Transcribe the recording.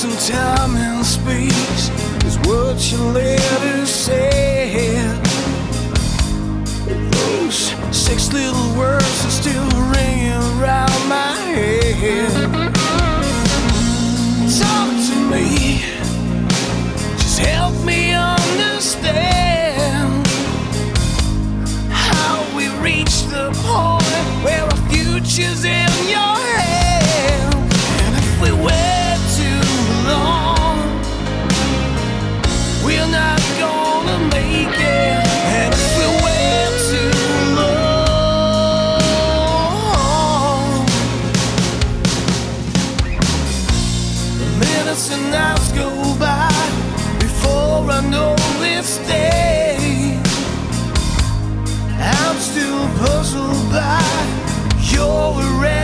and time and space is what your letter said. Those 6 little words are still ringing around my head. Talk to me, just help me understand how we reach the point where our future's in your hand. And if we wait too long, we're not gonna make it. And if we wait too long, the minutes and hours go by before I know it's day. I'm still puzzled by your arrest.